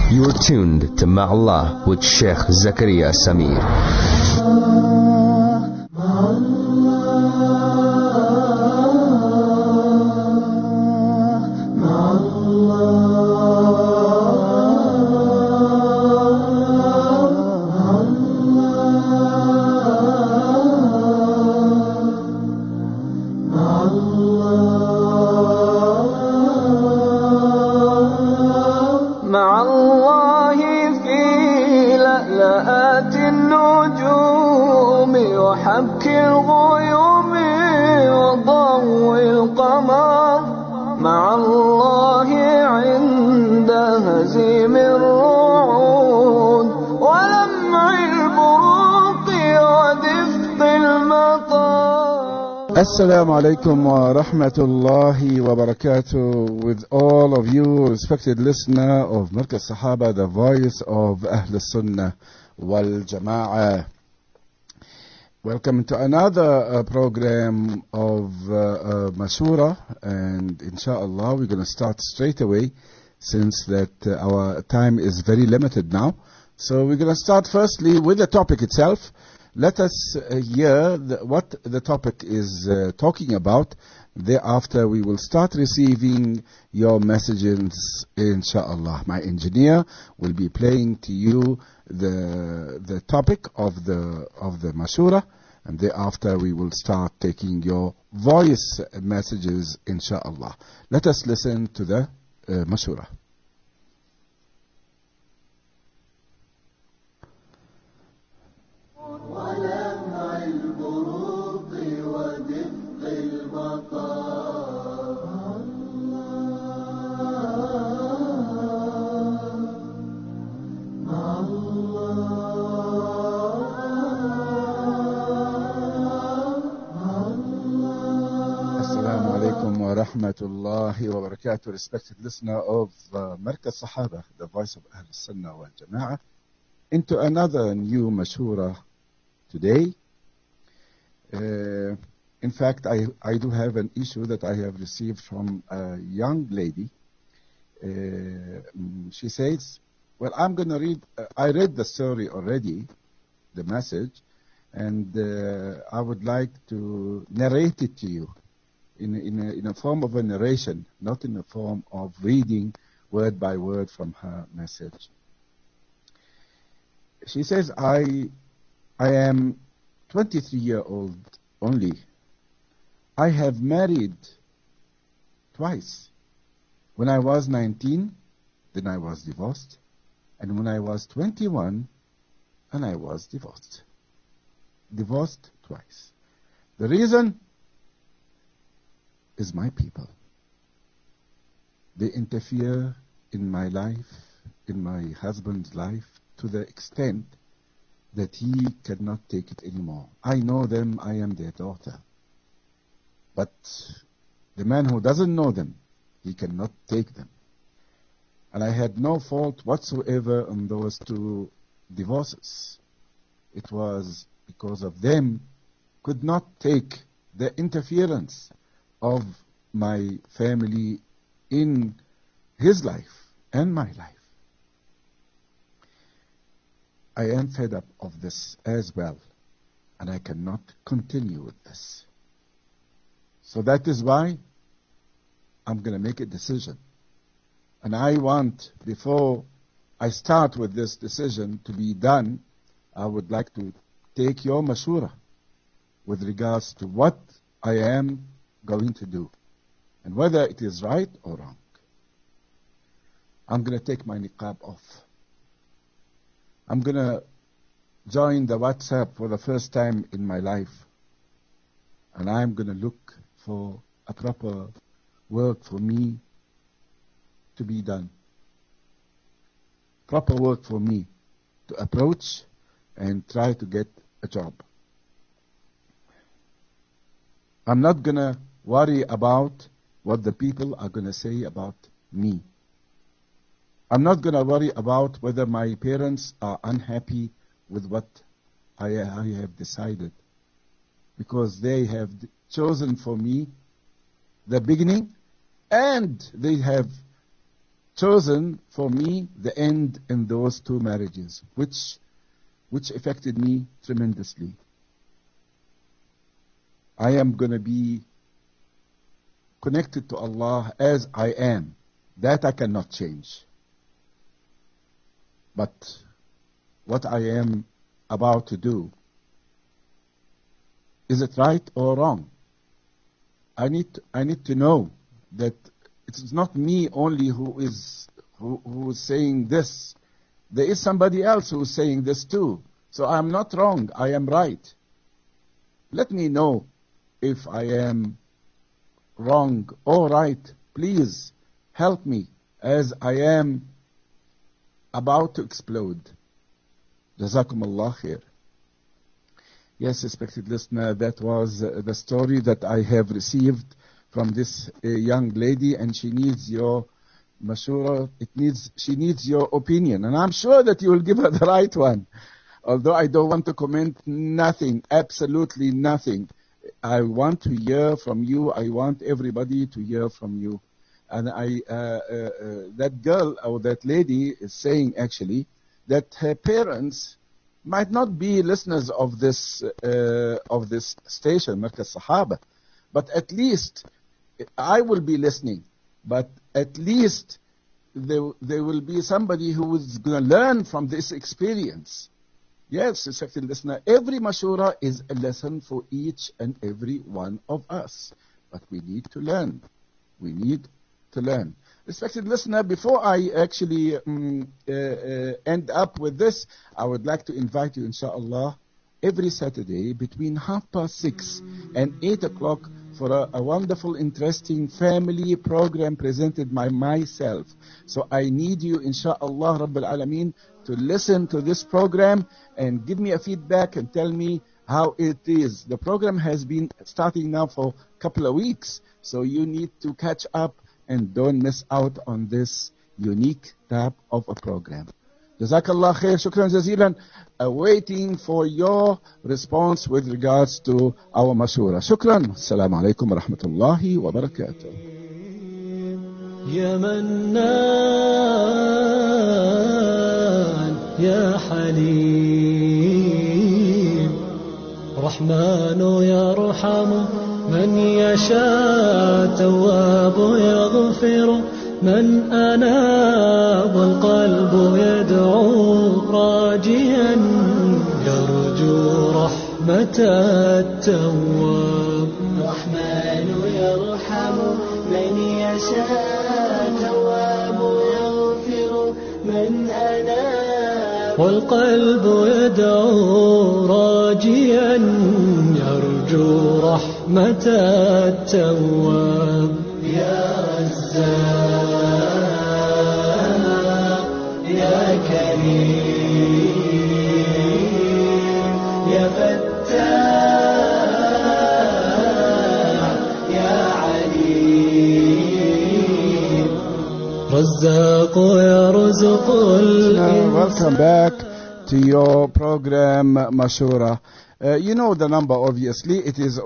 You're tuned to Ma'Allah with Sheikh Zakaria Samir. Assalamu alaikum wa rahmatullahi wa barakatuh. With all of you, respected listener of Markaz Sahaba, the voice of Ahl Sunnah wal Jama'ah. Welcome to another program of Mashura, and inshallah we're going to start straight away since that our time is very limited now. So we're going to start firstly with the topic itself. Let us hear what the topic is talking about. Thereafter, we will start receiving your messages, inshallah. My engineer will be playing to you the topic of the Mashura, and thereafter we will start taking your voice messages, inshallah. Let us listen to the Mashura. Rahmatullahi wa barakatuh, respected listener of Markaz Sahaba, the voice of Ahl Sunnah wal Jama'ah, into another new Mashura today. In fact, I do have an issue that I have received from a young lady. She says, well, I'm going to read, I read the story already, the message, and I would like to narrate it to you. In a form of a narration, not in a form of reading word by word from her message. She says, I am 23-year-old only. I have married twice. When I was 19, then I was divorced. And when I was 21, and I was divorced. Divorced twice. The reason is my people. They interfere in my life, in my husband's life, to the extent that he cannot take it anymore. I know them, I am their daughter. But the man who doesn't know them, he cannot take them. And I had no fault whatsoever on those two divorces. It was because of them could not take the interference of my family in his life and my life. I am fed up of this as well, and I cannot continue with this. So that is why I'm going to make a decision. And I want, before I start with this decision to be done, I would like to take your mashura with regards to what I am going to do, and whether it is right or wrong. I'm going to take my niqab off. I'm going to join the WhatsApp for the first time in my life, and I'm going to look for a proper work for me to be done. Proper work for me to approach and try to get a job. I'm not going to worry about what the people are going to say about me. I'm not going to worry about whether my parents are unhappy with what I have decided, because they have chosen for me the beginning, and they have chosen for me the end in those 2 marriages, which affected me tremendously. I am going to be connected to Allah as I am. That I cannot change. But what I am about to do, is it right or wrong? I need to know that it is not me only who is saying this. There is somebody else who is saying this too. So I am not wrong. I am right. Let me know if I am wrong or right. Please help me as I am about to explode. Jazakum Allah khair. Yes, respected listener, that was the story that I have received from this young lady, and she needs your mashura. She needs your opinion, and I'm sure that you will give her the right one. Although I don't want to comment nothing, absolutely nothing. I want to hear from you. I want everybody to hear from you. And that girl or that lady is saying actually that her parents might not be listeners of this station, Markaz Sahaba, but at least I will be listening. But at least there will be somebody who is going to learn from this experience. Yes, respected listener, every mashura is a lesson for each and every one of us. But we need to learn. We need to learn. Respected listener, before I actually end up with this, I would like to invite you, inshallah, every Saturday between 6:30 and 8 o'clock for a wonderful, interesting family program presented by myself. So I need you, inshallah, Rabbil Alameen, to listen to this program and give me a feedback and tell me how it is. The program has been starting now for a couple of weeks, so you need to catch up and don't miss out on this unique type of a program. Jazakallah khair, shukran jazeelan. Waiting for your response with regards to our mashura. Shukran. Assalamu alaikum wa rahmatullahi wa barakatuh. Ya Mannan, Ya Halim, Rahmanu Yarhamu, Man Yasha, Tawwabu Yaghfiru, من أناب القلب يدعو راجيا يرجو رحمة التواب الرحمن يرحم من يشاء تواب يغفر من أناب والقلب يدعو راجيا يرجو رحمة التواب يا رزاق يا كريم يا فتاح يا عليم رزاق يرزق Welcome back to your program Mashura. You know the number, obviously. It is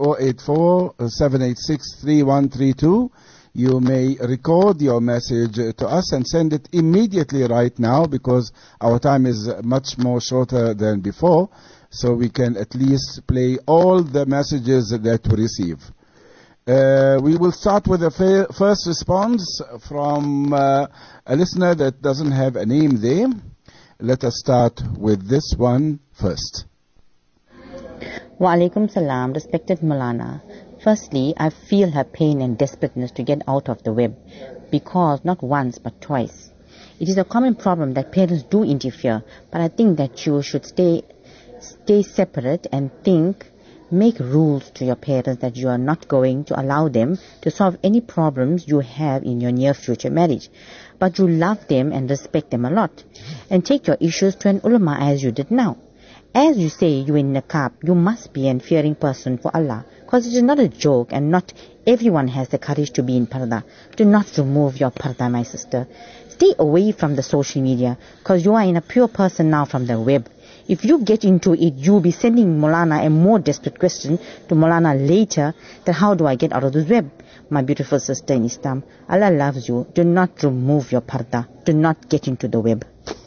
084-786-3132. You may record your message to us and send it immediately right now, because our time is much more shorter than before, so we can at least play all the messages that we receive. We will start with the first response from a listener that doesn't have a name there. Let us start with this one first. Wa alaikum salam, respected Maulana. Firstly, I feel her pain and desperateness to get out of the web, because not once but twice. It is a common problem that parents do interfere, but I think that you should stay separate and make rules to your parents that you are not going to allow them to solve any problems you have in your near future marriage. But you love them and respect them a lot, and take your issues to an ulama as you did now. As you say, you in niqab, you must be an fearing person for Allah, because it is not a joke, and not everyone has the courage to be in parda. Do not remove your parda, my sister. Stay away from the social media, because you are in a pure person now from the web. If you get into it, you'll be sending Maulana a more desperate question to Maulana later, that how do I get out of this web? My beautiful sister in Islam, Allah loves you. Do not remove your parda. Do not get into the web.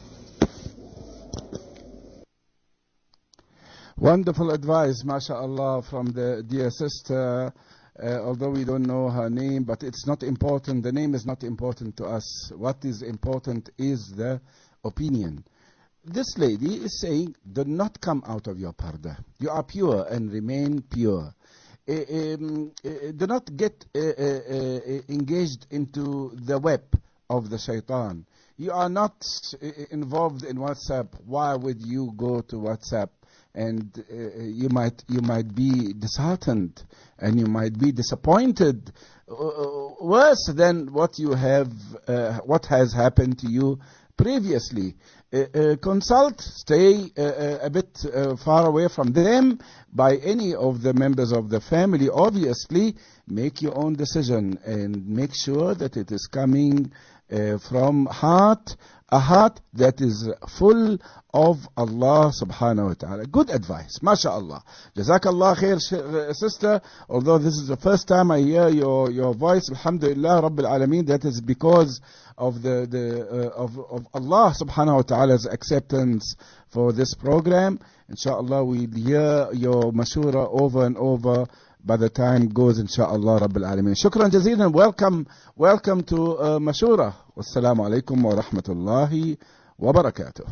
Wonderful advice, mashallah, from the dear sister. Although we don't know her name, but it's not important. The name is not important to us. What is important is the opinion. This lady is saying, do not come out of your parda. You are pure and remain pure. Do not get engaged into the web of the shaitan. You are not involved in WhatsApp. Why would you go to WhatsApp? And you might be disheartened, and you might be disappointed, worse than what has happened to you previously. Consult, stay a bit far away from them by any of the members of the family. Obviously, make your own decision and make sure that it is coming from a heart that is full of Allah subhanahu wa ta'ala. Good advice, mashallah. Jazakallah khair, sister. Although this is the first time I hear your voice, alhamdulillah rabbil alameen, that is because of of Allah subhanahu wa ta'ala's acceptance for this program. Inshallah, we'll hear your mashura over and over by the time goes, inshallah rabbil alameen. Shukran jazeelan. Welcome to Mashura. Wassalamu alaikum wa rahmatullahi wa barakatuh.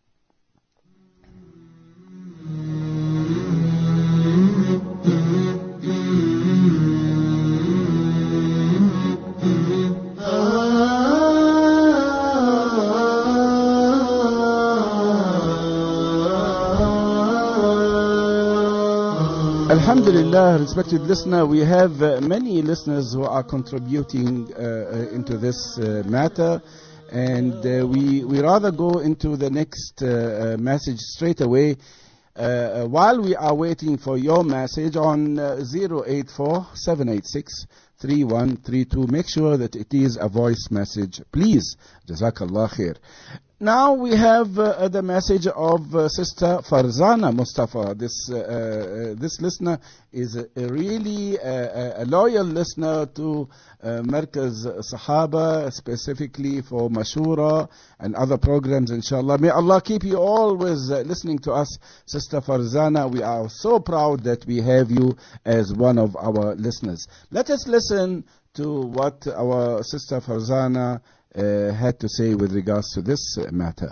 Alhamdulillah, respected listener, we have many listeners who are contributing into this matter, and we rather go into the next message straight away. While we are waiting for your message on 084-786-3132, make sure that it is a voice message, please. Jazakallah khair. Now we have the message of Sister Farzana Mustafa. This listener is really a loyal listener to Markaz Sahaba, specifically for Mashura and other programs, inshallah. May Allah keep you always listening to us, Sister Farzana. We are so proud that we have you as one of our listeners. Let us listen to what our Sister Farzana had to say with regards to this matter.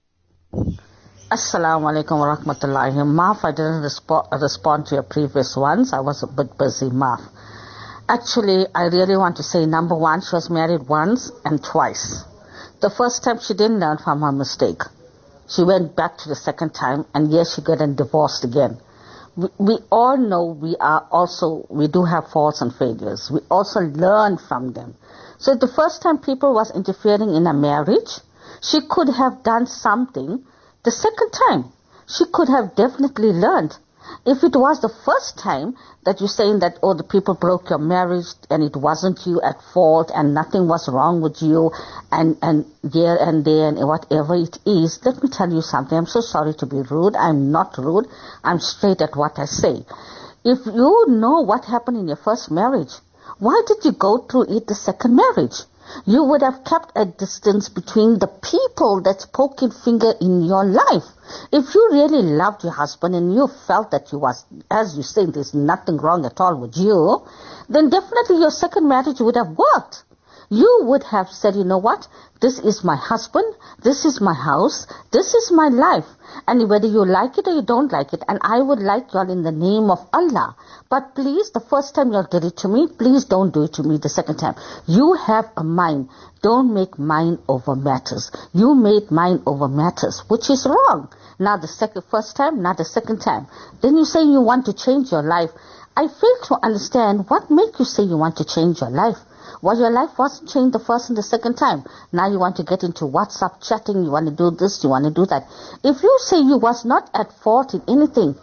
Assalamu alaikum wa rahmatullahi. Maaf, I didn't respond to your previous ones. I was a bit busy, maaf. Actually, I really want to say, number one, she was married once and twice. The first time she didn't learn from her mistake. She went back to the second time, and yes, she got divorced again. We all know we do have faults and failures. We also learn from them. So the first time people was interfering in a marriage, she could have done something. The second time, she could have definitely learned. If it was the first time that you're saying that, oh, the people broke your marriage and it wasn't you at fault and nothing was wrong with you and here and there and whatever it is, let me tell you something. I'm so sorry to be rude. I'm not rude. I'm straight at what I say. If you know what happened in your first marriage, why did you go through it the second marriage? You would have kept a distance between the people that's poking finger in your life. If you really loved your husband and you felt that you was, as you say, there's nothing wrong at all with you, then definitely your second marriage would have worked. You would have said, you know what, this is my husband, this is my house, this is my life. And whether you like it or you don't like it, and I would like y'all in the name of Allah. But please, the first time y'all did it to me, please don't do it to me the second time. You have a mind. Don't make mind over matters. You made mind over matters, which is wrong. Now the first time, not the second time. Then you say you want to change your life. I fail to understand what make you say you want to change your life. Well, your life wasn't changed the first and the second time. Now you want to get into WhatsApp chatting, you want to do this, you want to do that. If you say you was not at fault in anything,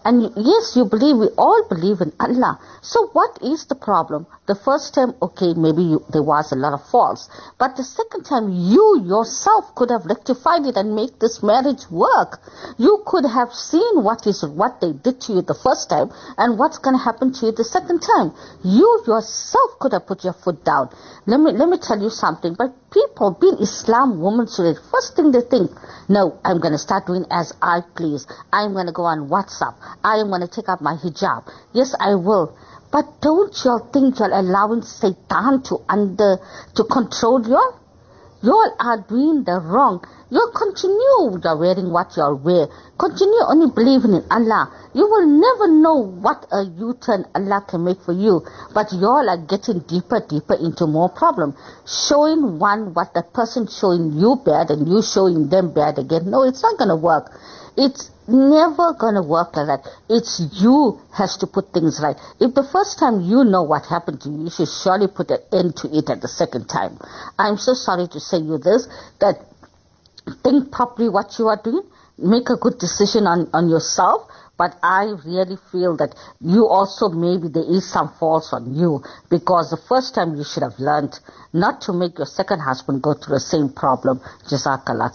And yes, you believe, we all believe in Allah. So what is the problem? The first time, okay, maybe there was a lot of faults. But the second time, you yourself could have rectified it and made this marriage work. You could have seen what they did to you the first time and what's going to happen to you the second time. You yourself could have put your foot down. Let me tell you something. But people, being Islam women today, first thing they think, no, I'm going to start doing as I please. I'm going to go on WhatsApp. I am going to take up my hijab. Yes, I will. But don't y'all think you're allowing Satan to control you? Y'all are doing the wrong. You continue wearing what y'all wear. Continue only believing in Allah. You will never know what a U-turn Allah can make for you. But y'all are getting deeper into more problem. Showing one what the person showing you bad and you showing them bad again. No, it's not going to work. It's never going to work like that. It's you has to put things right. If the first time you know what happened to you, you should surely put an end to it at the second time. I'm so sorry to say you this, that think properly what you are doing, make a good decision on yourself, but I really feel that you also, maybe there is some faults on you, because the first time you should have learned not to make your second husband go through the same problem. Jazakallah.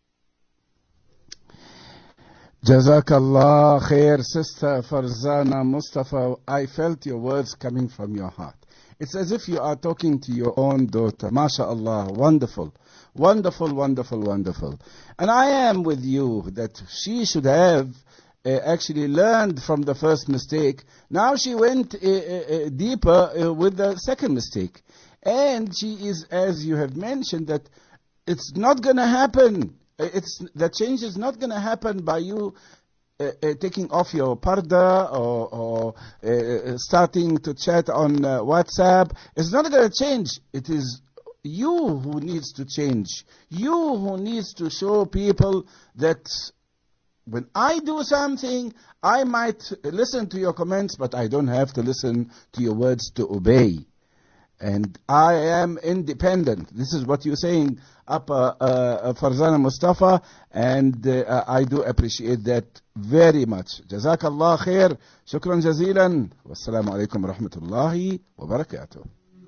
Jazakallah khair, Sister Farzana Mustafa. I felt your words coming from your heart. It's as if you are talking to your own daughter. MashaAllah, wonderful. Wonderful, wonderful, wonderful. And I am with you that she should have actually learned from the first mistake. Now she went deeper with the second mistake. And she is, as you have mentioned, that it's not going to happen. The change is not going to happen by you taking off your parda or starting to chat on WhatsApp. It's not going to change. It is you who needs to change. You who needs to show people that when I do something, I might listen to your comments, but I don't have to listen to your words to obey. And I am independent. This is what you're saying, Farzana Mustafa, and I do appreciate that very much. Jazakallah khair. Shukran jazilan. Wassalamu alaikum wa rahmatullahi wa barakatuh.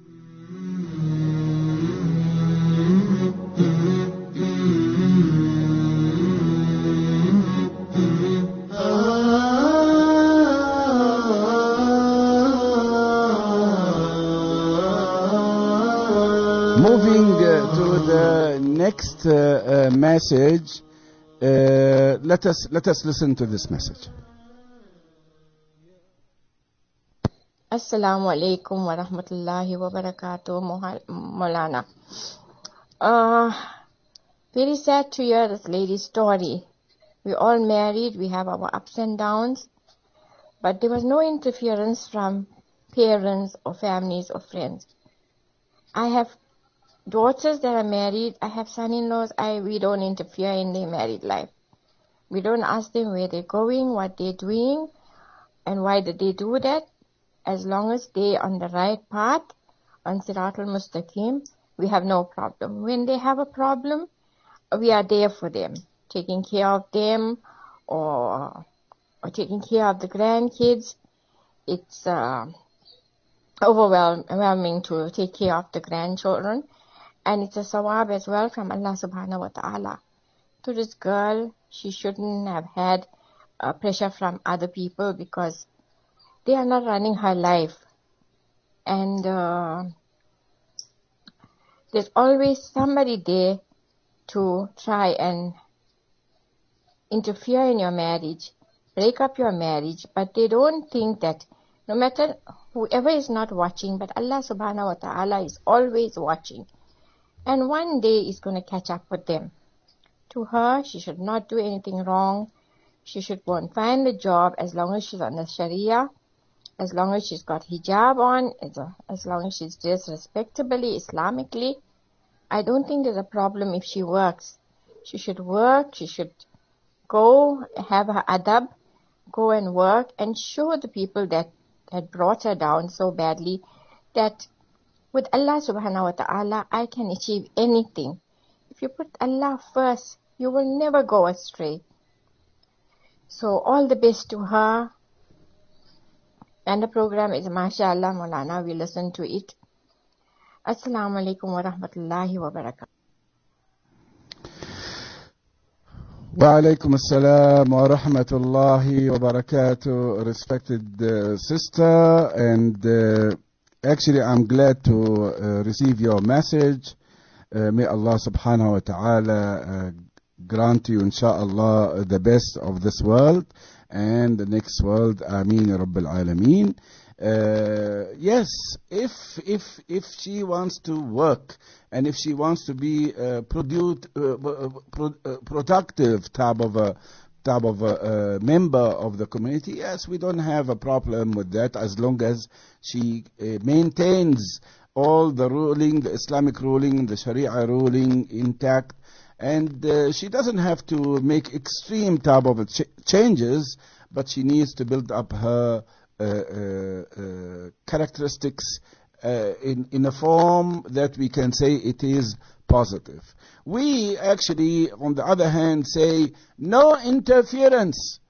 Moving to the next message, let us listen to this message. Assalamu alaikum wa rahmatullahi wa barakatuh, Maulana. Very sad to hear this lady's story. We're all married, we have our ups and downs, but there was no interference from parents or families or friends. I have daughters that are married, I have son-in-laws, we don't interfere in their married life. We don't ask them where they're going, what they're doing, and why did they do that. As long as they're on the right path, on Siratul Mustaqim, we have no problem. When they have a problem, we are there for them, taking care of them or taking care of the grandkids. It's overwhelming to take care of the grandchildren. And it's a sawab as well from Allah subhanahu wa ta'ala. To this girl, she shouldn't have had pressure from other people because they are not running her life. And there's always somebody there to try and interfere in your marriage, break up your marriage, but they don't think that no matter whoever is not watching, but Allah subhanahu wa ta'ala is always watching. And one day is going to catch up with them. To her, she should not do anything wrong. She should go and find a job as long as she's on the Sharia, as long as she's got hijab on, as long as she's dressed respectably, Islamically. I don't think there's a problem if she works. She should work, she should go, have her adab, go and work and show the people that had brought her down so badly that with Allah subhanahu wa ta'ala, I can achieve anything. If you put Allah first, you will never go astray. So all the best to her. And the program is MashaAllah Maulana. We listen to it. Assalamu alaikum wa rahmatullahi wa barakatuh. Wa alaikum assalam wa rahmatullahi wa barakatuh, respected sister. And actually, I'm glad to receive your message. May Allah subhanahu wa ta'ala grant you, inshaAllah, the best of this world and the next world. Ameen Rabbil Alameen. Yes, if she wants to work and if she wants to be productive type of a member of the community, yes, we don't have a problem with that, as long as she maintains all the ruling, the Islamic ruling, the Sharia ruling intact. And she doesn't have to make extreme type of changes, but she needs to build up her characteristics in a form that we can say it is positive. We actually, on the other hand, say no interference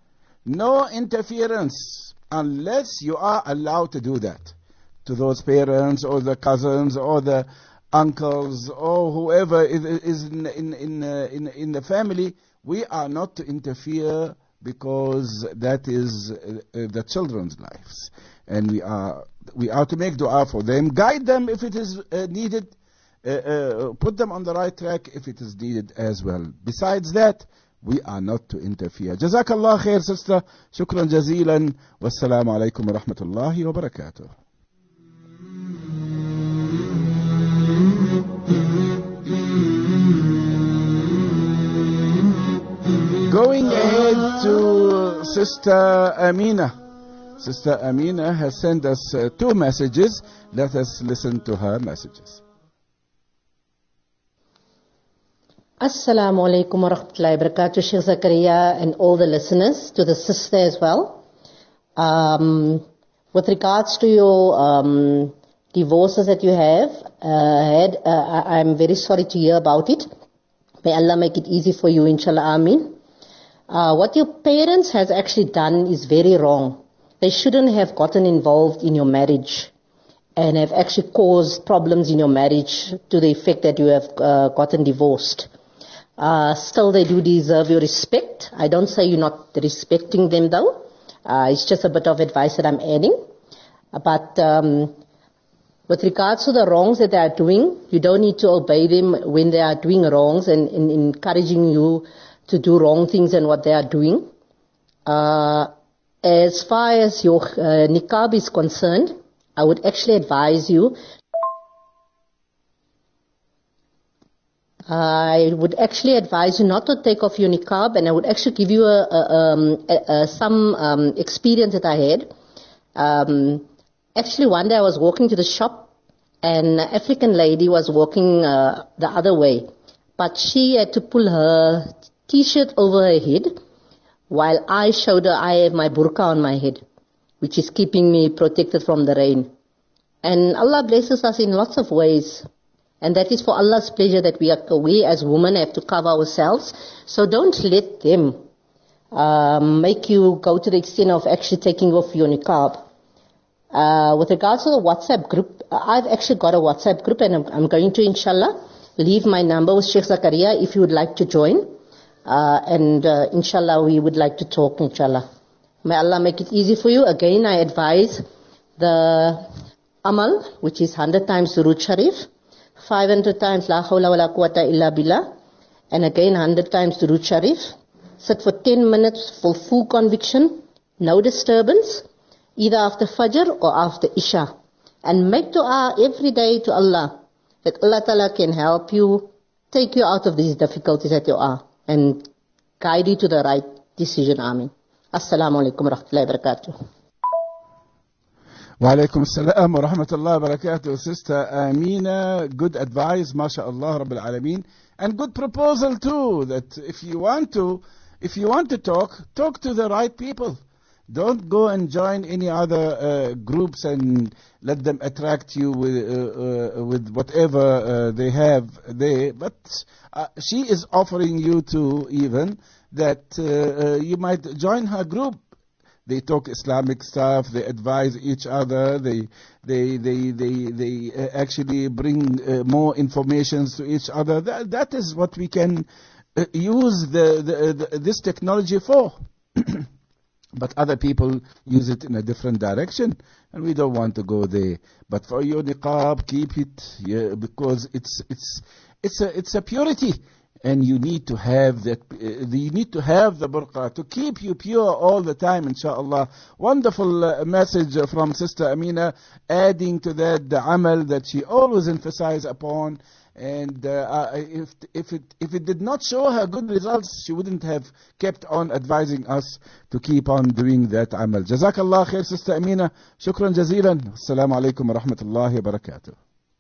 unless you are allowed to do that to those parents or the cousins or the uncles or whoever is in the family. We are not to interfere, because that is the children's lives, and we are to make dua for them, guide them if it is needed, put them on the right track if it is needed as well. Besides that, we are not to interfere. Jazakallah khair, sister. Shukran jazeelan. Wassalamu alaikum wa rahmatullahi wa barakatuh. Going ahead to Sister Amina. Sister Amina has sent us 2 messages. Let us listen to her messages. Assalamu alaikum wa rahmatullahi wa barakatuh, Sheikh Zakaria and all the listeners, to the sister as well. With regards to your divorces that you have had, I'm very sorry to hear about it. May Allah make it easy for you, inshallah, ameen. What your parents has actually done is very wrong. They shouldn't have gotten involved in your marriage and have actually caused problems in your marriage to the effect that you have gotten divorced. Still, they do deserve your respect. I don't say you're not respecting them though. It's just a bit of advice that I'm adding. But with regards to the wrongs that they are doing, you don't need to obey them when they are doing wrongs and encouraging you to do wrong things and what they are doing. As far as your niqab is concerned, I would actually advise you. I would actually advise you not to take off your niqab, and I would actually give you some experience that I had. Actually, one day I was walking to the shop, and an African lady was walking the other way, but she had to pull her T-shirt over her head, while I showed her I have my burqa on my head, which is keeping me protected from the rain. And Allah blesses us in lots of ways, and that is for Allah's pleasure that we as women have to cover ourselves. So don't let them make you go to the extent of actually taking off your niqab. With regards to the WhatsApp group, I've actually got a WhatsApp group, and I'm going to, inshallah, leave my number with Sheikh Zakaria if you would like to join. Inshallah, we would like to talk, inshallah. May Allah make it easy for you. Again, I advise the Amal, which is 100 times Durood Sharif, 500 times La Hawla wa la Quwwata illa Billah, and again 100 times Durood Sharif. Sit for 10 minutes for full conviction, no disturbance, either after Fajr or after Isha. And make dua every day to Allah, that Allah Ta'ala can help you, take you out of these difficulties that you are, and guide you to the right decision. Ameen. Assalamu alaikum wa rahmatullahi wa barakatuh. Wa alaikum assalam wa rahmatullahi wa barakatuh. Sister Amina, good advice, mashallah, Rabbil Alameen. And good proposal too, that if you want to talk to the right people. Don't go and join any other groups and let them attract you with whatever they have there. But she is offering you to even that you might join her group. they talk Islamic stuff, they advise each other, they actually bring more informations to each other. That is what we can use this technology for. But other people use it in a different direction, and we don't want to go there. But for your niqab, keep it, because it's a purity, and you need to have that. You need to have the burqa to keep you pure all the time, inshallah. Wonderful message from Sister Amina, adding to that the amal that she always emphasized upon. And if it did not show her good results, she wouldn't have kept on advising us to keep on doing that amal. Jazakallah khair, Sister Amina. Shukran jazilan. Assalamu alaikum wa rahmatullahi wa barakatuh.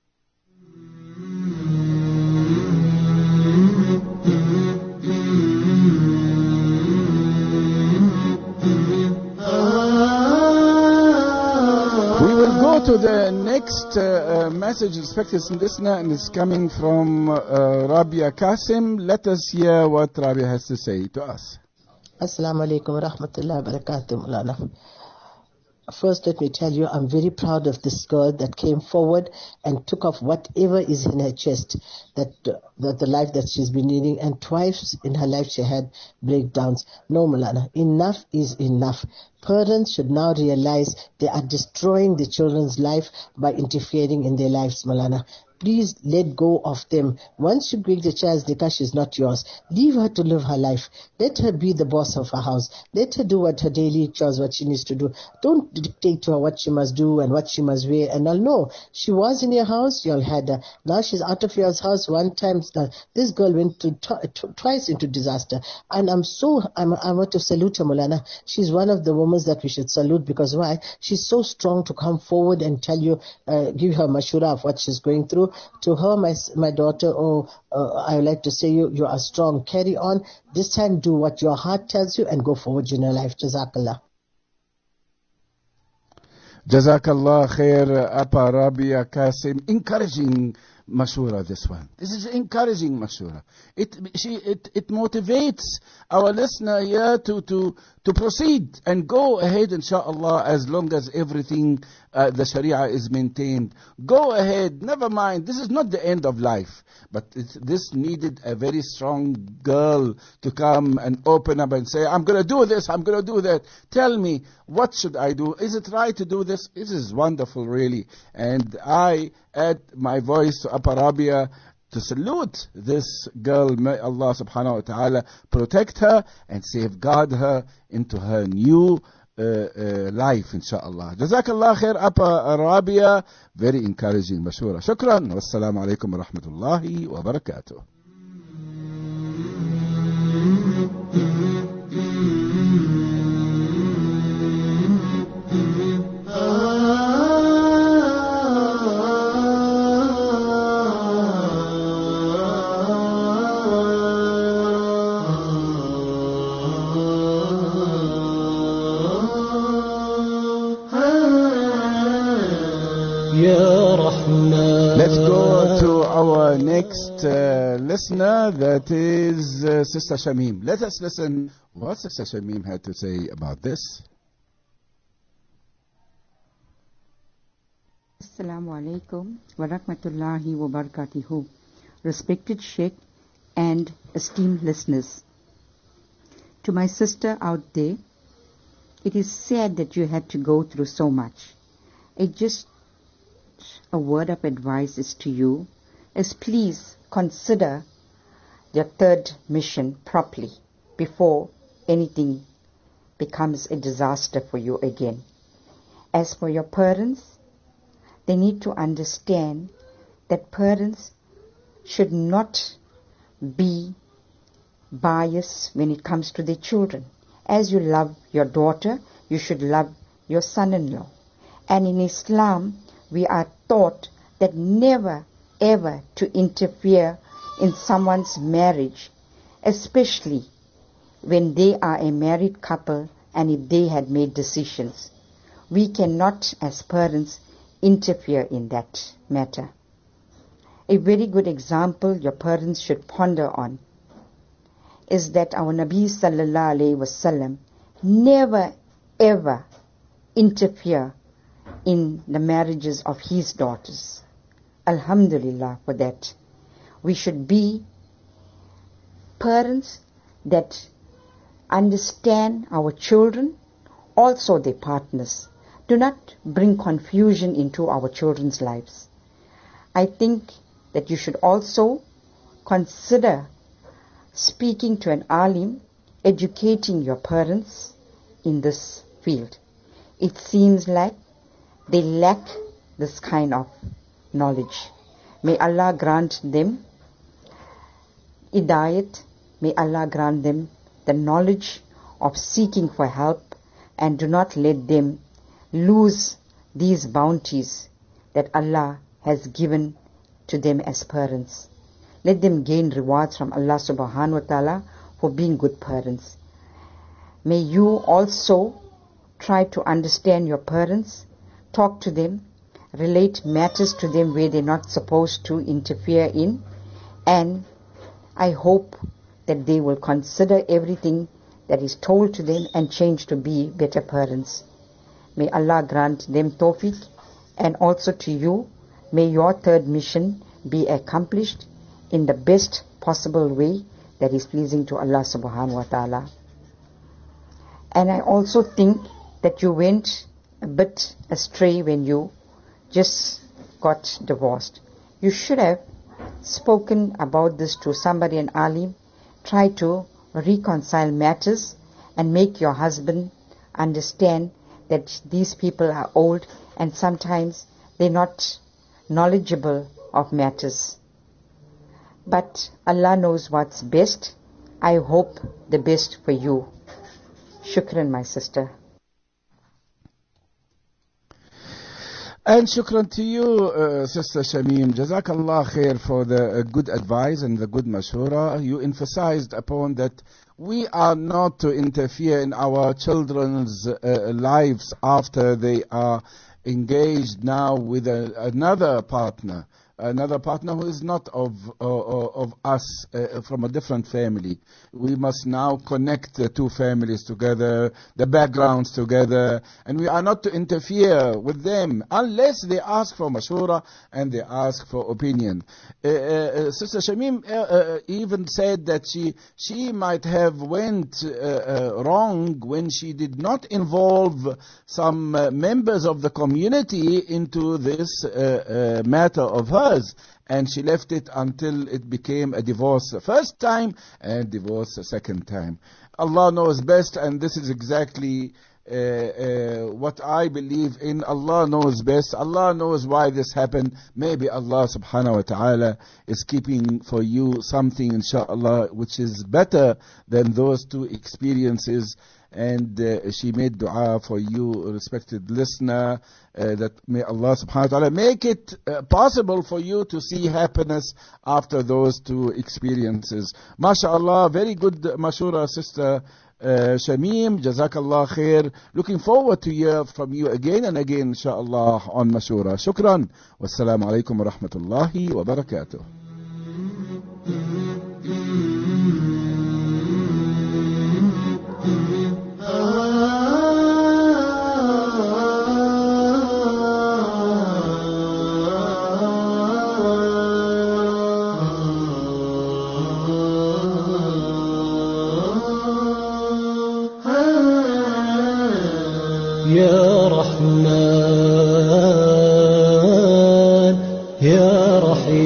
To the next message, respected listener, and it's coming from Rabia Qasim. Let us hear what Rabia has to say to us. Assalamu alaikum wa rahmatullahi wa barakatuh, Mulana. First, let me tell you, I'm very proud of this girl that came forward and took off whatever is in her chest, that the life that she's been leading, and twice in her life she had breakdowns. No, Mulana, enough is enough. Parents should now realize they are destroying the children's life by interfering in their lives, Mulana. Please let go of them. Once you break the child's nikah, she's not yours. Leave her to live her life. Let her be the boss of her house. Let her do what her daily chores, what she needs to do. Don't dictate to her what she must do and what she must wear. And I'll know, she was in your house, you all had her. Now she's out of your house one time. This girl went twice into disaster. And I want to salute her, Mulana. She's one of the women that we should salute, because why? She's so strong to come forward and tell you, give her mashura of what she's going through. To her, my daughter, I would like to say you are strong. Carry on. This time do what your heart tells you and go forward in your life. Jazakallah. Jazakallah khair, Apa Rabia Qasim. Encouraging mashura, this one. This is encouraging mashura. It motivates our listener here to proceed and go ahead, inshallah, as long as everything, the sharia is maintained. Go ahead, never mind. This is not the end of life. But this needed a very strong girl to come and open up and say, I'm going to do this, I'm going to do that. Tell me, what should I do? Is it right to do this? This is wonderful, really. And I add my voice to Apa Rabia to salute this girl. May Allah subhanahu wa ta'ala protect her and safeguard her into her new life, inshallah. Jazakallah khair, Apa Rabia. Very encouraging mashura. Shukran. Wassalamu alaikum wa rahmatullahi wa barakatuh. Let's go to our next listener, that is Sister Shamim. Let us listen what Sister Shamim had to say about this. Assalamu alaikum wa rahmatullahi wa barakatuhu. Respected Sheikh and esteemed listeners. To my sister out there, it is sad that you had to go through so much. A word of advice is to you is please consider your third mission properly before anything becomes a disaster for you again. As for your parents, they need to understand that parents should not be biased when it comes to their children. As you love your daughter, you should love your son-in-law. And in Islam, we are taught that never ever to interfere in someone's marriage, especially when they are a married couple and if they had made decisions. We cannot, as parents, interfere in that matter. A very good example your parents should ponder on is that our Nabi sallallahu alaihi wasallam never ever interfere in the marriages of his daughters. Alhamdulillah for that. We should be parents that understand our children, also their partners. Do not bring confusion into our children's lives. I think that you should also consider speaking to an alim, educating your parents in this field. It seems like they lack this kind of knowledge. May Allah grant them hidayat. May Allah grant them the knowledge of seeking for help, and do not let them lose these bounties that Allah has given to them as parents. Let them gain rewards from Allah subhanahu wa ta'ala for being good parents. May you also try to understand your parents, talk to them, relate matters to them where they're not supposed to interfere in, and I hope that they will consider everything that is told to them and change to be better parents. May Allah grant them tawfiq, and also to you, may your third mission be accomplished in the best possible way that is pleasing to Allah subhanahu wa ta'ala. And I also think that you went a bit astray when you just got divorced. You should have spoken about this to somebody, an alim, try to reconcile matters and make your husband understand that these people are old and sometimes they're not knowledgeable of matters. But Allah knows what's best. I hope the best for you. Shukran, my sister. And shukran to you, Sister Shamim. Jazakallah khair for the good advice and the good mashura. You emphasized upon that we are not to interfere in our children's lives after they are engaged now with another partner who is not of us, from a different family. We must now connect the two families together, the backgrounds together, and we are not to interfere with them unless they ask for mashura and they ask for opinion. Sister Shamim even said that she might have went wrong when she did not involve some members of the community into this matter of hers. And she left it until it became a divorce the first time and divorce the second time. Allah knows best, and this is exactly what I believe in. Allah knows best. Allah knows why this happened. Maybe Allah subhanahu wa ta'ala is keeping for you something, inshallah, which is better than those two experiences. And she made dua for you, respected listener, that may Allah subhanahu wa ta'ala make it possible for you to see happiness after those two experiences. MashaAllah, very good mashura, Sister Shamim. Jazakallah khair. Looking forward to hear from you again and again, inshallah, on mashura. Shukran. Wassalamu alaikum wa rahmatullahi wa barakatuh. يا رحمن يا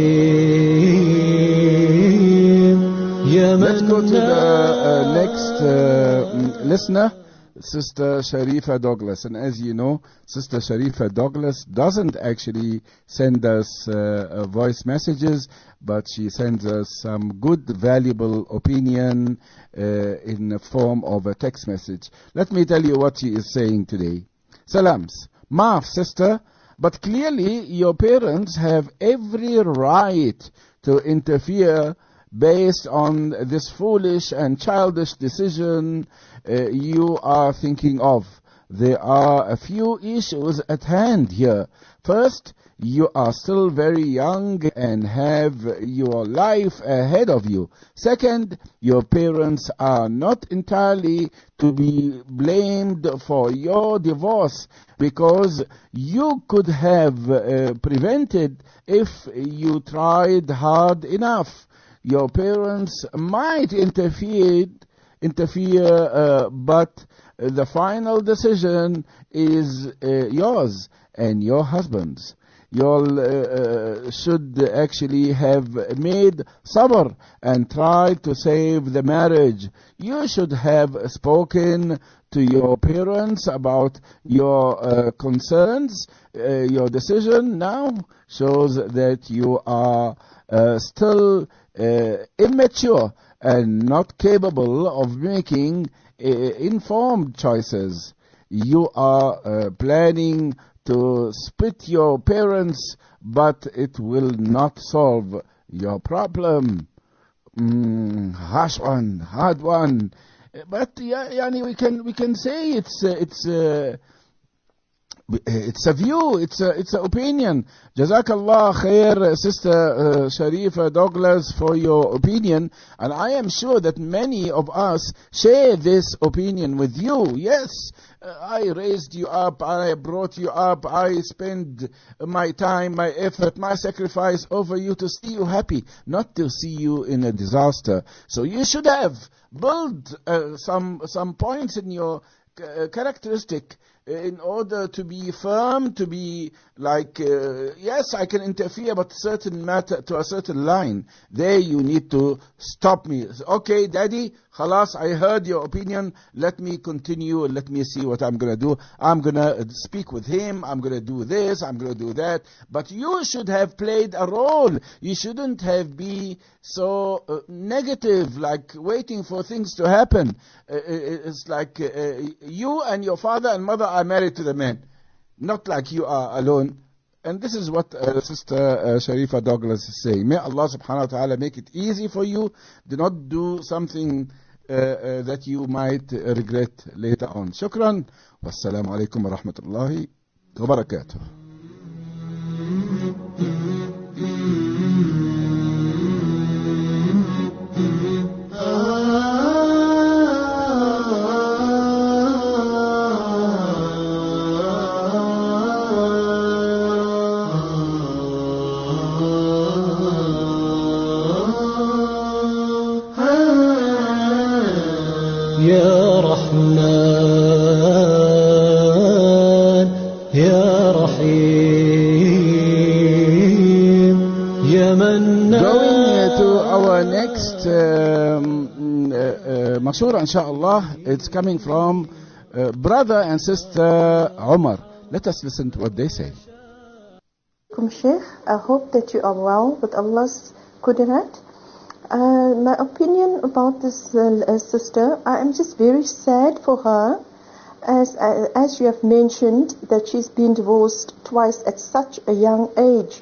رحيم يا من. Let's go to the next listener, Sister Sharifa Douglas. And as you know, Sister Sharifa Douglas doesn't actually send us voice messages, but she sends us some good, valuable opinion in the form of a text message. Let me tell you what she is saying today. Salams. Maaf, sister, but clearly your parents have every right to interfere based on this foolish and childish decision you are thinking of. there are a few issues at hand here. First, you are still very young and have your life ahead of you. Second, your parents are not entirely to be blamed for your divorce, because you could have prevented if you tried hard enough. Your parents might interfere, but the final decision is yours and your husband's. You should actually have made sabr and tried to save the marriage. You should have spoken to your parents about your concerns. Your decision now shows that you are still immature and not capable of making informed choices. You are planning to split your parents, but it will not solve your problem. Harsh one, hard one. But we can say it's a view, it's an opinion. Jazakallah khair, Sister Sharifa Douglas, for your opinion. And I am sure that many of us share this opinion with you. Yes, I raised you up, I brought you up, I spent my time, my effort, my sacrifice over you to see you happy, not to see you in a disaster. So you should have built some points in your characteristic in order to be firm, to be like, yes, I can interfere, but certain matter to a certain line. There you need to stop me. Okay, Daddy, khalas, I heard your opinion. Let me continue. Let me see what I'm going to do. I'm going to speak with him. I'm going to do this. I'm going to do that. But you should have played a role. You shouldn't have been so negative, like waiting for things to happen. It's like you and your father and mother are married to the man, not like you are alone. And this is what Sister Sharifa Douglas is saying. May Allah subhanahu wa ta'ala make it easy for you. Do not do something that you might regret later on. Shukran. Wassalamu alaikum wa rahmatullahi wa barakatuh. Mashura, inshallah, it's coming from brother and sister Umar. Let us listen to what they say. Sheikh, I hope that you are well with Allah's Qudrat. My opinion about this sister, I am just very sad for her, as you have mentioned, that she's been divorced twice at such a young age.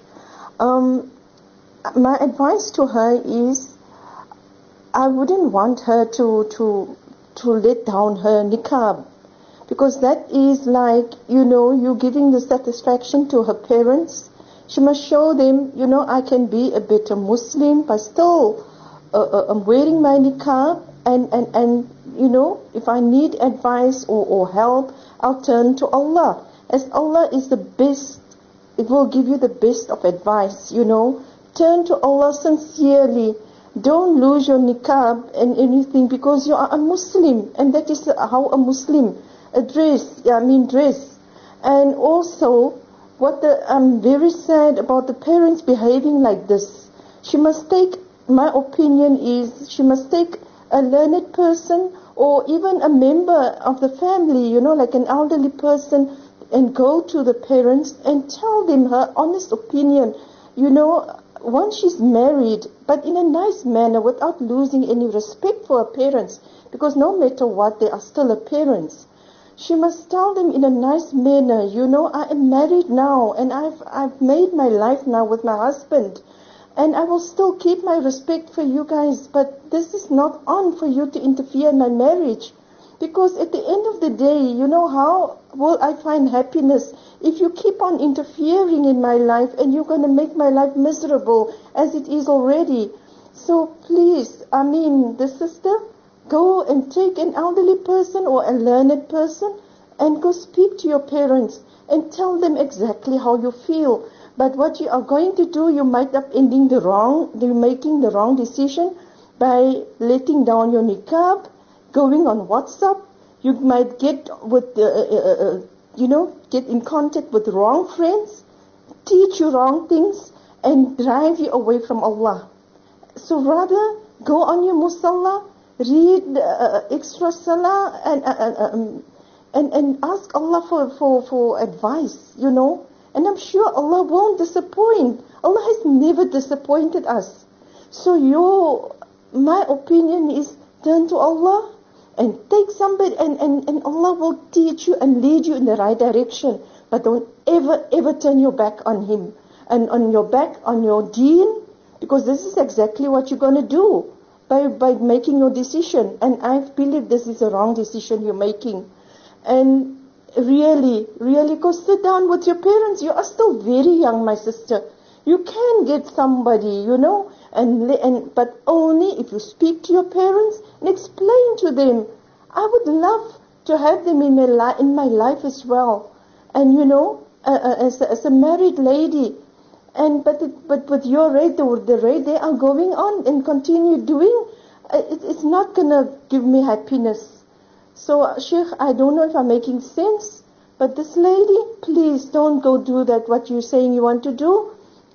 My advice to her is, I wouldn't want her to let down her niqab, because that is like, you're giving the satisfaction to her parents. She must show them, I can be a better Muslim, but still I'm wearing my niqab, and if I need advice or help, I'll turn to Allah. As Allah is the best, it will give you the best of advice, Turn to Allah sincerely. Don't lose your niqab and anything, because you are a Muslim, and that is how a Muslim dress. And also, I'm very sad about the parents behaving like this. My opinion is, she must take a learned person or even a member of the family, like an elderly person, and go to the parents and tell them her honest opinion. Once she's married, but in a nice manner, without losing any respect for her parents, because no matter what, they are still her parents. She must tell them in a nice manner, I am married now, and I've made my life now with my husband, and I will still keep my respect for you guys, but this is not on for you to interfere in my marriage. Because at the end of the day, will I find happiness if you keep on interfering in my life and you're going to make my life miserable as it is already? So please, the sister, go and take an elderly person or a learned person and go speak to your parents and tell them exactly how you feel. But what you are going to do, you might up making the wrong decision by letting down your niqab, going on WhatsApp. You might get get in contact with wrong friends, teach you wrong things, and drive you away from Allah. So rather, go on your musalla, read extra salah, and ask Allah for advice, And I'm sure Allah won't disappoint. Allah has never disappointed us. So my opinion is turn to Allah and take somebody, and Allah will teach you and lead you in the right direction. But don't ever turn your back on Him and on your back on your deen, because this is exactly what you're going to do by making your decision. And I believe this is a wrong decision you're making. And really, go sit down with your parents. You are still very young, my sister. You can get somebody, but only if you speak to your parents and explain to them. I would love to have them in my life as well. And as a married lady, but with your rate, the rate they are going on and continue doing, it's not gonna give me happiness. So, Sheikh, I don't know if I'm making sense, but this lady, please don't go do that, what you're saying you want to do.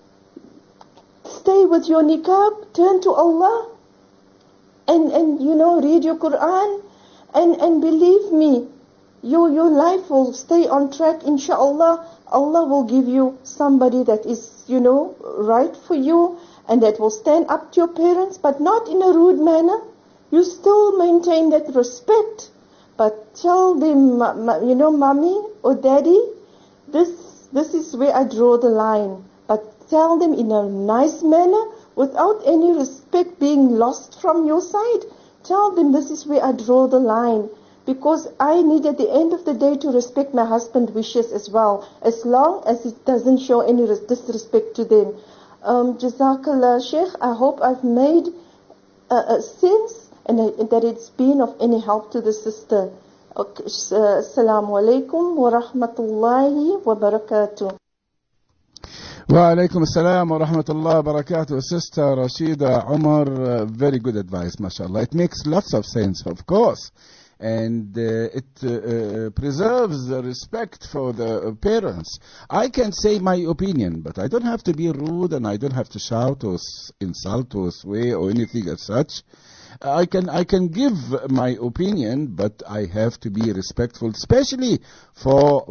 Stay with your niqab, turn to Allah, and read your Quran, and believe me, your life will stay on track, inshallah. Allah will give you somebody that is, right for you, and that will stand up to your parents, but not in a rude manner. You still maintain that respect. But tell them, mommy or daddy, this is where I draw the line. But tell them in a nice manner, without any respect being lost from your side. Tell them this is where I draw the line. Because I need at the end of the day to respect my husband's wishes as well, as long as it doesn't show any disrespect to them. Jazakallah, Sheikh. I hope I've made sense, and that it's been of any help to the sister. Okay, Assalamu alaikum wa rahmatullahi wa barakatuh. Wa alaikum assalam wa rahmatullahi wa barakatuh. Sister Rashida Umar, very good advice, mashallah. It makes lots of sense, of course. And it preserves the respect for the parents. I can say my opinion, but I don't have to be rude, and I don't have to shout or insult or swear or anything as such. I can give my opinion, but I have to be respectful, especially for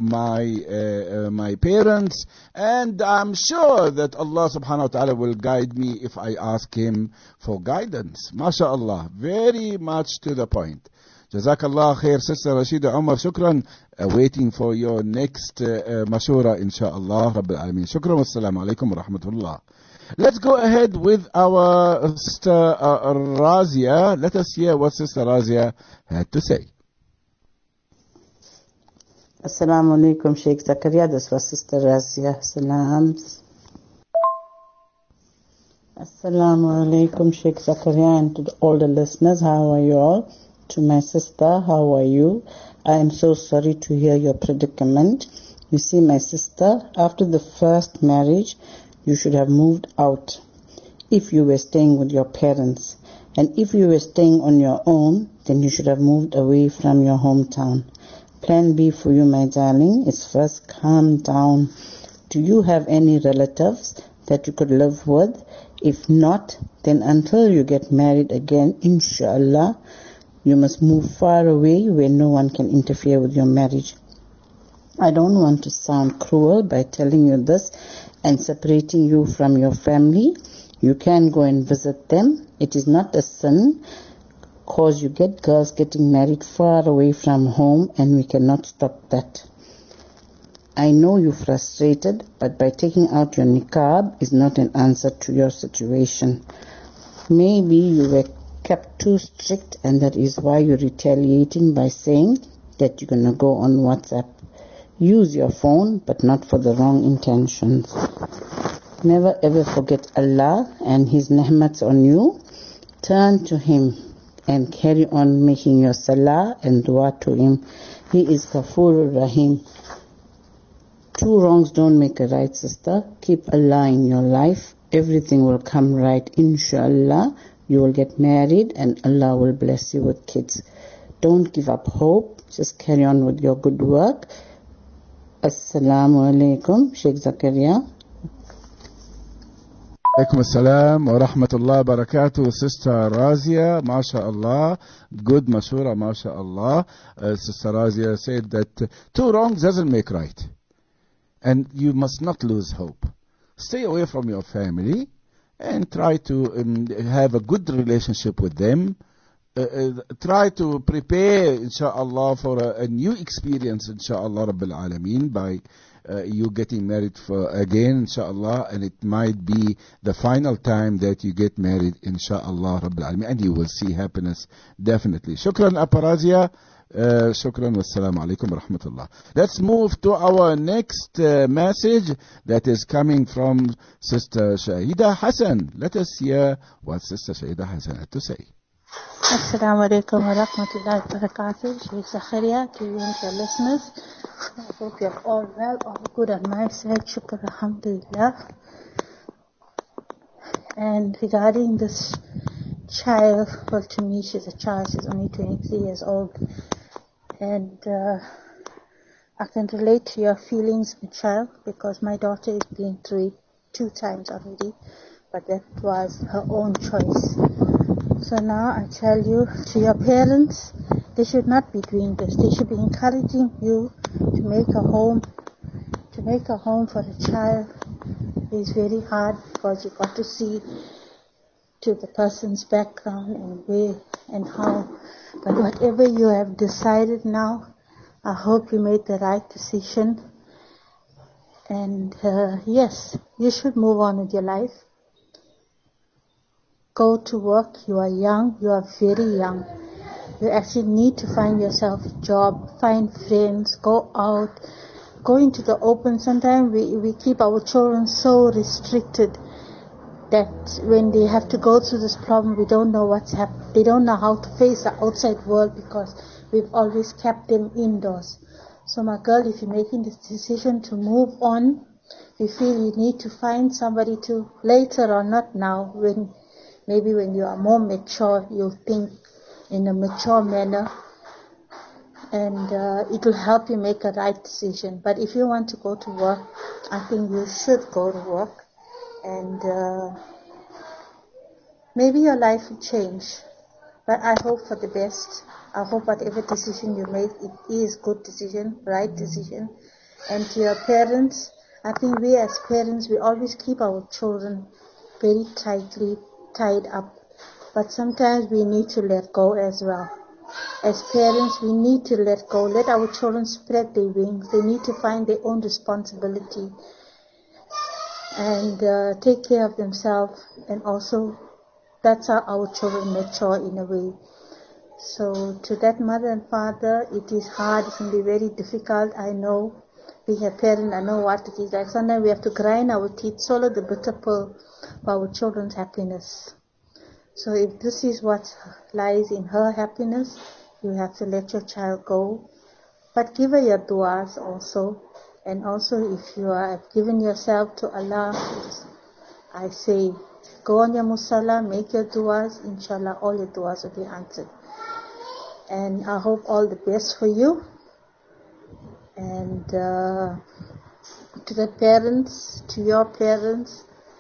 my parents. And I'm sure that Allah subhanahu wa ta'ala will guide me if I ask Him for guidance. MashaAllah, very much to the point. Jazakallah khair, Sister Rashida Umar. Shukran. Waiting for your next mashura, inshaAllah. Rabbil Alameen. Shukran. Wassalamu alaikum wa rahmatullah. Let's go ahead with our Sister Razia. Let us hear what Sister Razia had to say. Assalamu alaikum, Sheikh Zakaria. This was Sister Razia. Salams. Assalamu alaikum, Sheikh Zakaria, and to all the listeners. How are you all? To my sister, how are you? I am so sorry to hear your predicament. You see, my sister, after the first marriage, you should have moved out if you were staying with your parents. And if you were staying on your own, then you should have moved away from your hometown. Plan B for you, my darling, is first calm down. Do you have any relatives that you could live with? If not, then until you get married again, inshallah, you must move far away where no one can interfere with your marriage. I don't want to sound cruel by telling you this and separating you from your family. You can go and visit them. It is not a sin, because you get girls getting married far away from home, and we cannot stop that. I know you're frustrated, but by taking out your niqab is not an answer to your situation. Maybe you were kept too strict, and that is why you're retaliating by saying that you're going to go on WhatsApp. Use your phone, but not for the wrong intentions. Never ever forget Allah and His ni'mats on you. Turn to Him and carry on making your salah and dua to Him. He is Ghafurur Rahim. Two wrongs don't make a right, sister. Keep Allah in your life. Everything will come right, inshallah. You will get married and Allah will bless you with kids. Don't give up hope. Just carry on with your good work. Assalamu alaikum, Sheikh Zakaria. Alaikum assalam wa rahmatullah barakatuh. Sister Razia, mashallah, good mashura, mashallah. Sister Razia said that two wrongs doesn't make right. And you must not lose hope. Stay away from your family and try to have a good relationship with them. Try to prepare, inshallah, for a new experience, inshallah, Rabbil Alameen, by you getting married again, inshallah, and it might be the final time that you get married, inshallah, Rabbil Alameen, and you will see happiness, definitely. Shukran, Aparazia. Shukran, wassalamu alaikum wa rahmatullah. Let's move to our next message that is coming from Sister Shahida Hassan. Let us hear what Sister Shahida Hassan had to say. Assalamu alaikum wa rahmatullahi wa barakatuh. Sheikh Zakaria, to you and your listeners. I hope you're all well, all good on my side. Shukr, alhamdulillah. And regarding this child, well, to me she's a child, she's only 23 years old. And I can relate to your feelings, my child, because my daughter has been through it 2 times already. But that was her own choice. So now I tell you, to your parents, they should not be doing this. They should be encouraging you to make a home. To make a home for a child is very hard, because you got to see to the person's background and where and how. But whatever you have decided now, I hope you made the right decision. And yes, you should move on with your life. Go to work. You are young. You are very young. You actually need to find yourself a job, find friends, go out, go into the open. Sometimes we keep our children so restricted that when they have to go through this problem, we don't know what's happening. They don't know how to face the outside world because we've always kept them indoors. So my girl, if you're making this decision to move on, you feel you need to find somebody to later on, not now, when maybe when you are more mature, you'll think in a mature manner, and it will help you make a right decision. But if you want to go to work, I think you should go to work, and maybe your life will change. But I hope for the best. I hope whatever decision you make, it is good decision, right decision. And to your parents, I think we as parents, we always keep our children very tightly tied up. But sometimes we need to let go as well. As parents, we need to let go. Let our children spread their wings. They need to find their own responsibility and take care of themselves. And also, that's how our children mature in a way. So to that mother and father, it is hard. It can be very difficult. I know. Being a parent, I know what it is like. Sometimes we have to grind our teeth, swallow the bitter pill for our children's happiness. So if this is what lies in her happiness, you have to let your child go. But give her your du'as also. And also if you have given yourself to Allah, I say, go on your musalla, make your du'as, inshallah all your du'as will be answered. And I hope all the best for you. And to the parents, to your parents,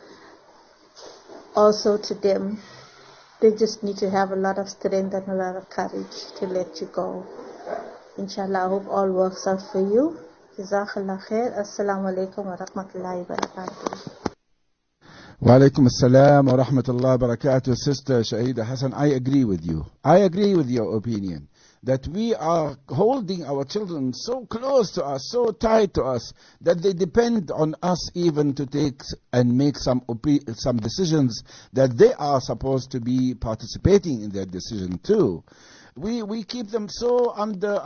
also to them, they just need to have a lot of strength and a lot of courage to let you go. Inshallah, I hope all works out for you. Jazakallah khair. Assalamu alaikum wa rahmatullahi wa barakatuh. Wa alaikum assalam wa rahmatullahi wa barakatuh. Sister Shahida Hassan, I agree with you. I agree with your opinion that we are holding our children so close to us, so tight to us, that they depend on us even to take and make some decisions that they are supposed to be participating in that decision too. we keep them so under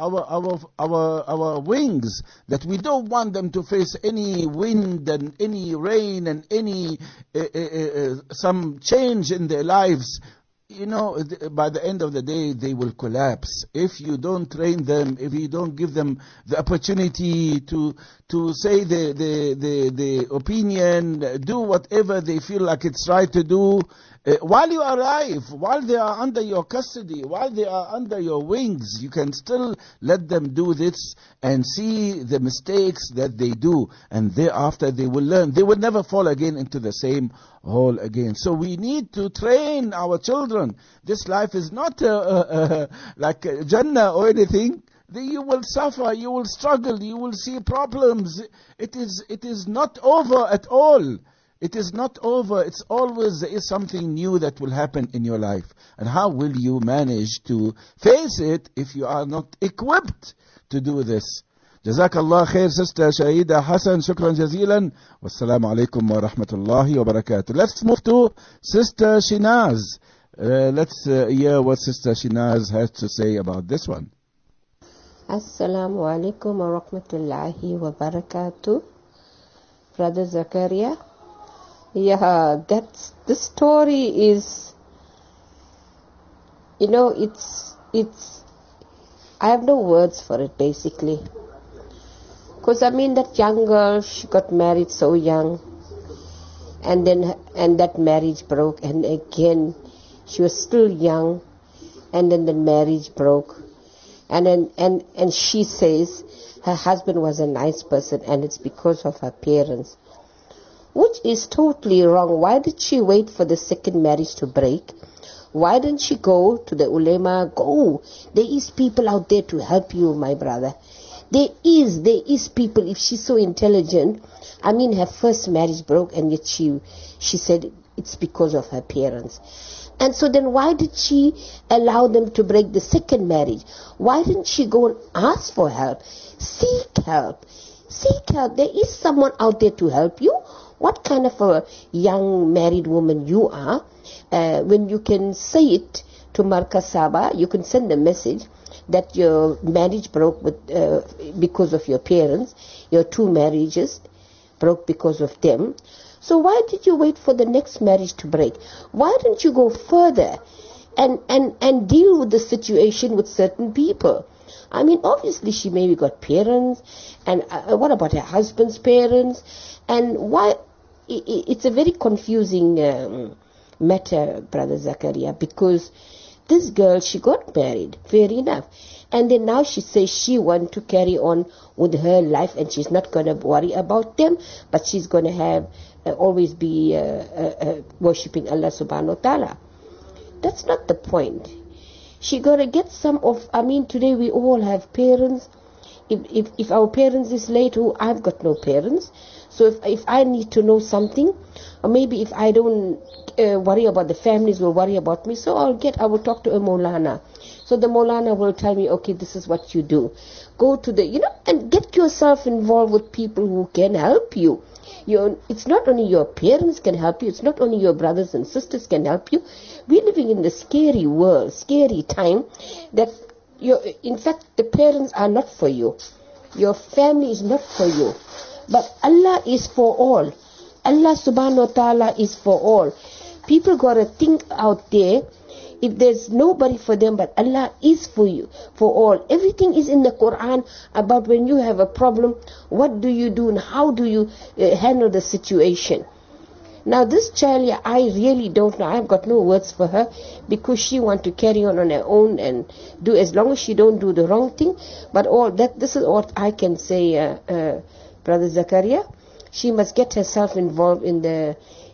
our wings that we don't want them to face any wind and any rain and any some change in their lives. You know, by the end of the day, they will collapse. If you don't train them, if you don't give them the opportunity to say the opinion, do whatever they feel like it's right to do, while you arrive, while they are under your custody, while they are under your wings, you can still let them do this and see the mistakes that they do. And thereafter they will learn. They will never fall again into the same hole again. So we need to train our children. This life is not like Jannah or anything. You will suffer, you will struggle, you will see problems. It is not over at all. It is not over. It's always, there is something new that will happen in your life. And how will you manage to face it if you are not equipped to do this? Jazakallah khair, Sister Shaida Hassan. Shukran jazilan. Wassalamu alaikum wa rahmatullahi wa barakatuh. Let's move to Sister Shinaz. Let's hear what Sister Shinaz has to say about this one. Assalamu alaikum wa rahmatullahi wa barakatuh. Brother Zakaria. Yeah, the story is, you know, it's, I have no words for it basically. Because I mean, that young girl, she got married so young, and that marriage broke, and again, she was still young, and then the marriage broke, and she says her husband was a nice person, and it's because of her parents. Which is totally wrong. Why did she wait for the second marriage to break? Why didn't she go to the ulema? Go. There is people out there to help you, my brother. There is people. If she's so intelligent, I mean, her first marriage broke, and yet she said it's because of her parents. And so then why did she allow them to break the second marriage? Why didn't she go and ask for help? Seek help. Seek help. There is someone out there to help you. What kind of a young married woman you are, when you can say it to Markaz Saba, you can send a message that your marriage broke because of your parents, your two marriages broke because of them. So why did you wait for the next marriage to break? Why didn't you go further and deal with the situation with certain people? I mean, obviously she maybe got parents, and what about her husband's parents? And why? It's a very confusing matter, Brother Zakaria, because this girl, she got married, fair enough. And then now she says she wants to carry on with her life, and she's not going to worry about them, but she's going to have always be worshipping Allah subhanahu wa ta'ala. That's not the point. She got to get some of, I mean, today we all have parents. If our parents is late, I've got no parents. So if I need to know something, or maybe if I don't worry about the families, will worry about me, so I will talk to a Maulana. So the Maulana will tell me, okay, this is what you do. Go to the, and get yourself involved with people who can help you. It's not only your parents can help you, it's not only your brothers and sisters can help you. We're living in the scary world, scary time, that in fact, the parents are not for you. Your family is not for you. But Allah is for all. Allah subhanahu wa ta'ala is for all. People got to think out there, if there's nobody for them, but Allah is for you, for all. Everything is in the Quran about when you have a problem, what do you do and how do you handle the situation. Now this child, I really don't know. I've got no words for her, because she wants to carry on her own and do, as long as she don't do the wrong thing. But this is what I can say, Brother Zakaria. She must get herself involved in the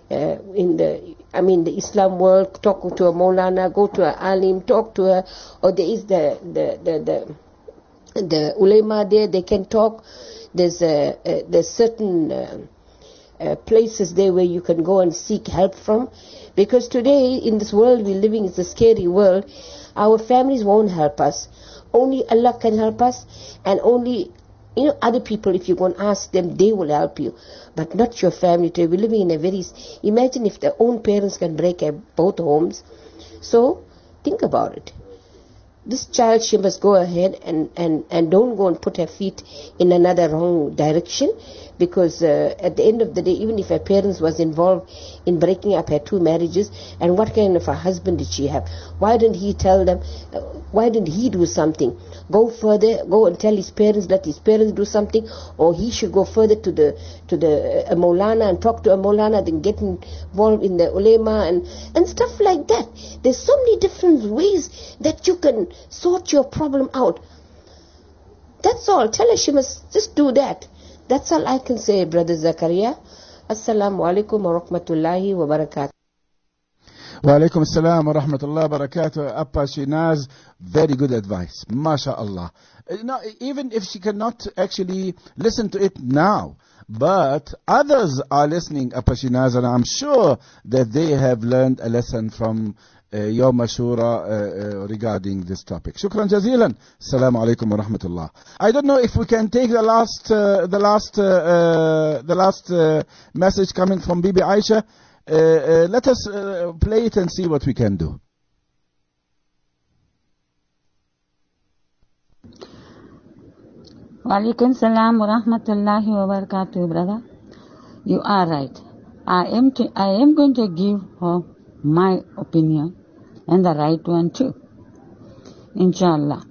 Islam world. Talk to a Maulana, go to a Alim, talk to her, or there is the ulema there. They can talk. There's certain places there where you can go and seek help from, because today in this world we're living, it's a scary world. Our families won't help us. Only Allah can help us, and only other people, if you go and ask them, they will help you, but not your family. Today we're living in a very, imagine if their own parents can break both homes. So think about it. this child, she must go ahead and don't go and put her feet in another wrong direction, because at the end of the day, even if her parents was involved in breaking up her 2 marriages, and what kind of a husband did she have? Why didn't he tell them? Why didn't he do something? Go further, go and tell his parents, let his parents do something, or he should go further to the Maulana and talk to a Maulana, then get involved in the ulema and stuff like that. There's so many different ways that you can sort your problem out. That's all. Tell her she must just do that. That's all I can say, Brother Zakaria. Assalamu alaikum wa rahmatullahi wa barakatuh. Wa alaikum assalam wa rahmatullahi wa barakatuh. Appa Shinaz, very good advice. MashaAllah. No, even if she cannot actually listen to it now, but others are listening, Appa Shinaz, and I'm sure that they have learned a lesson from your mashura regarding this topic. Shukran jazilan. Assalamu alaikum wa rahmatullah. I don't know if we can take the last message coming from Bibi Aisha. Let us play it and see what we can do. Wa alaikum salam wa rahmatullahi wa barakatuh, brother. You are right. I am going to give her my opinion, and the right one too, inshallah.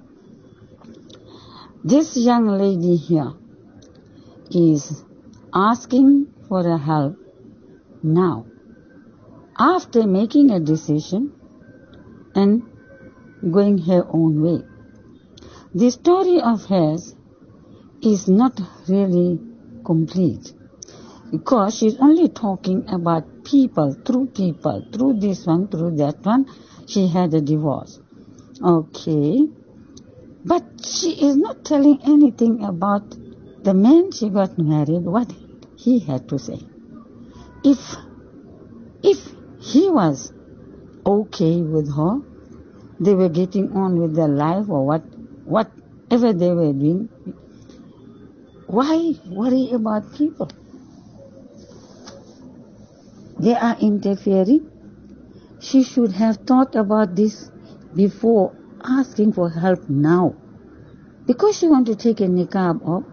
This young lady here is asking for a help now, after making a decision and going her own way. The story of hers is not really complete, because she's only talking about people, through this one, through that one, she had a divorce. Okay. But she is not telling anything about the man she got married, what he had to say. If he was okay with her, they were getting on with their life or whatever they were doing, why worry about people? They are interfering. She should have thought about this before asking for help now. Because she wants to take a niqab off.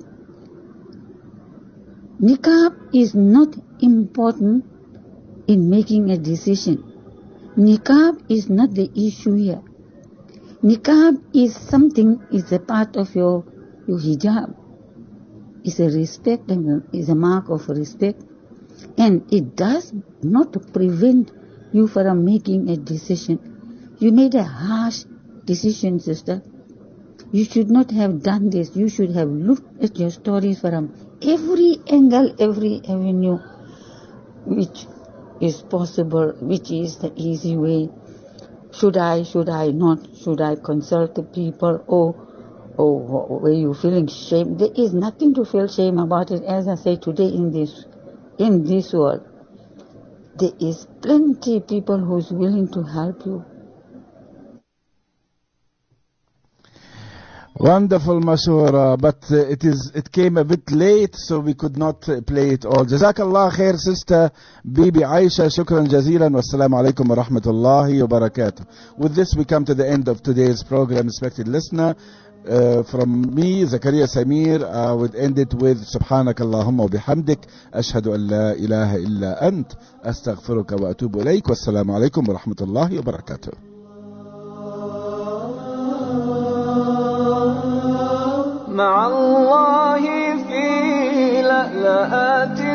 Niqab is not important in making a decision. Niqab is not the issue here. Niqab is something, is a part of your hijab. It's a respect, is a mark of respect. And it does not prevent you from making a decision. You made a harsh decision, sister. You should not have done this. You should have looked at your stories from every angle, every avenue, which is possible, which is the easy way. Should I not? Should I consult the people? Or were you feeling shame? There is nothing to feel shame about it. As I say today in this world, there is plenty of people who's willing to help you. Wonderful, Mashura, but it came a bit late, so we could not play it all. Jazakallah khair, sister Bibi Aisha. Shukran jazilan. Wassalamu alaikum wa rahmatullahi wa barakatuh. With this, we come to the end of today's program, respected listener. From me, Zakaria Samir, I would end it with Subhanak Allahumma wa bihamdik, ashhadu an la ilaha illa ant, astaghfiruka wa atubu ilayk. Wassalamu alaikum wa rahmatullahi wa barakatuh. مع الله في لألآت